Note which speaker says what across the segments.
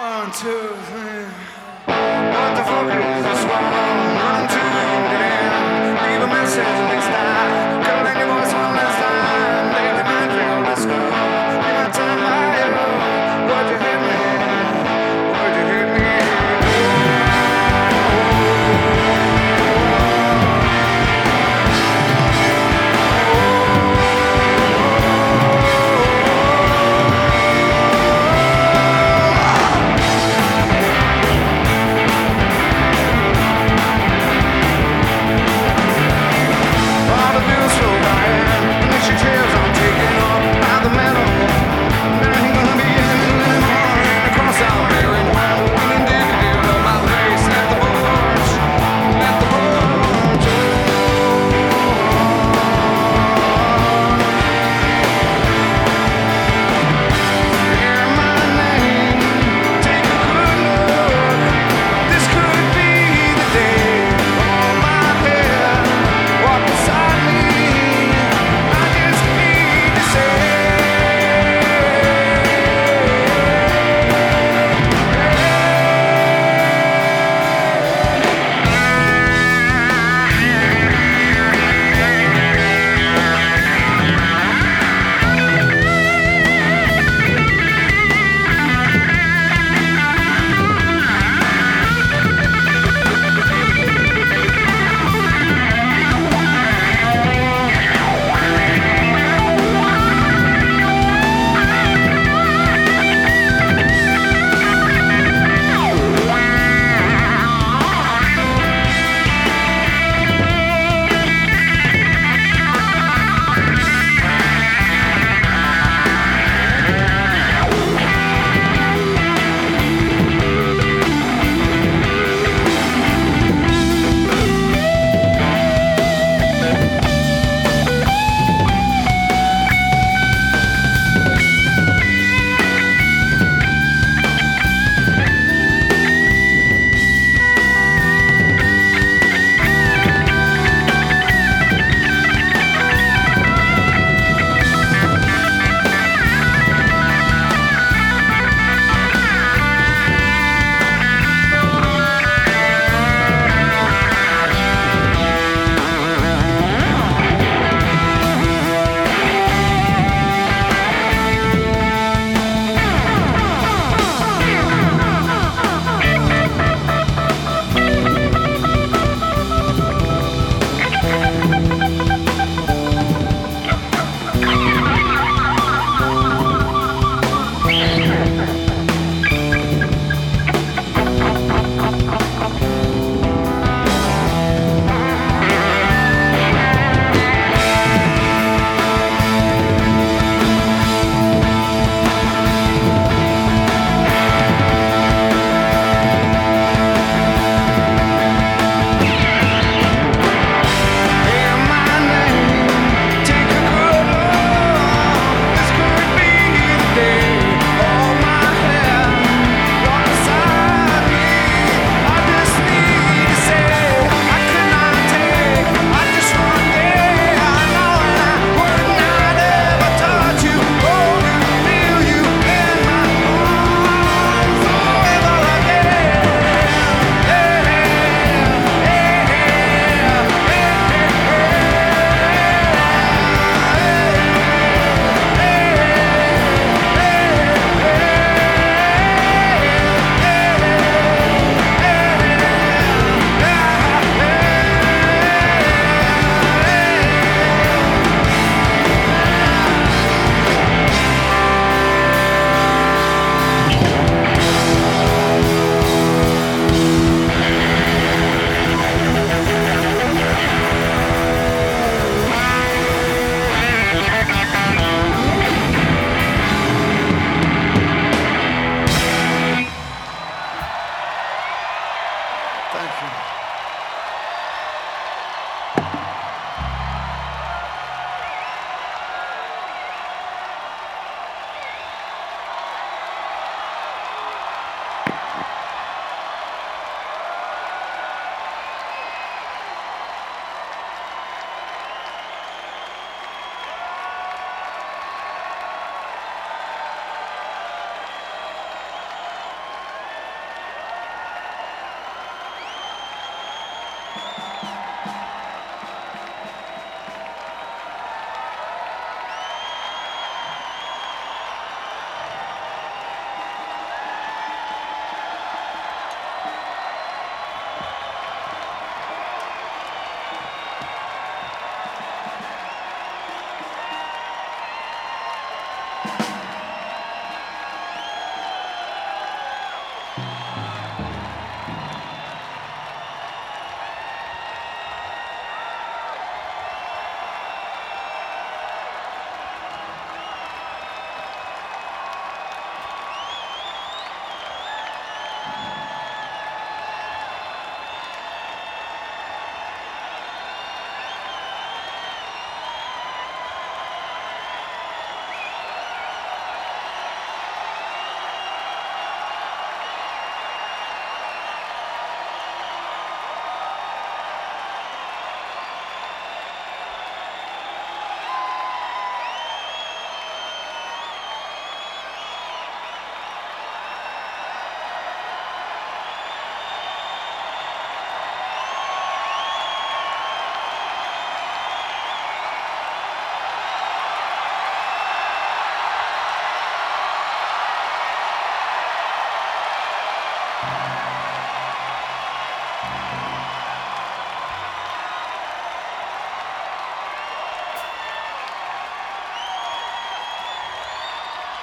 Speaker 1: One, two, three. What the fuck is this one? Run to the end. Leave a message next time. Calling your voice one last time. Daily mind feel this go. Give my time by you. Would you hit me? Would you hit me?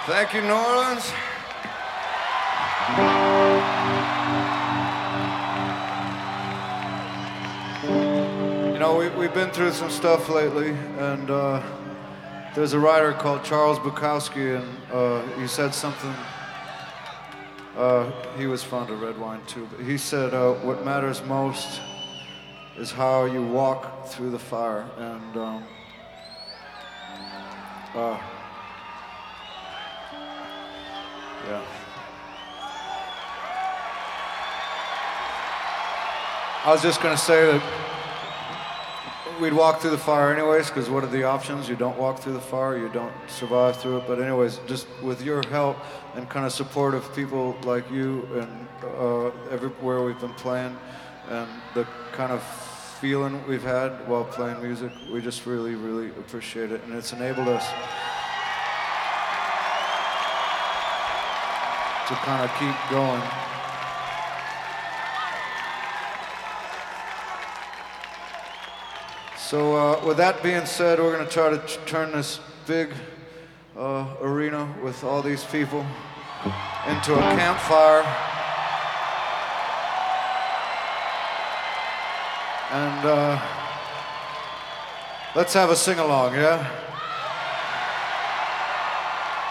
Speaker 1: Thank you, New Orleans. You know, we've been through some stuff lately, and there's a writer called Charles Bukowski, and he said something. He was fond of red wine too, but he said, what matters most is how you walk through the fire. And yeah. I was just gonna say that we'd walk through the fire anyways, because what are the options? You don't walk through the fire, you don't survive through it. But anyways, just with your help and kind of support of people like you and everywhere we've been playing, and the kind of feeling we've had while playing music, we just really, really appreciate it. And it's enabled us to kind of keep going. So with that being said, we're going to try to turn this big arena with all these people into a campfire. And let's have a sing-along, yeah?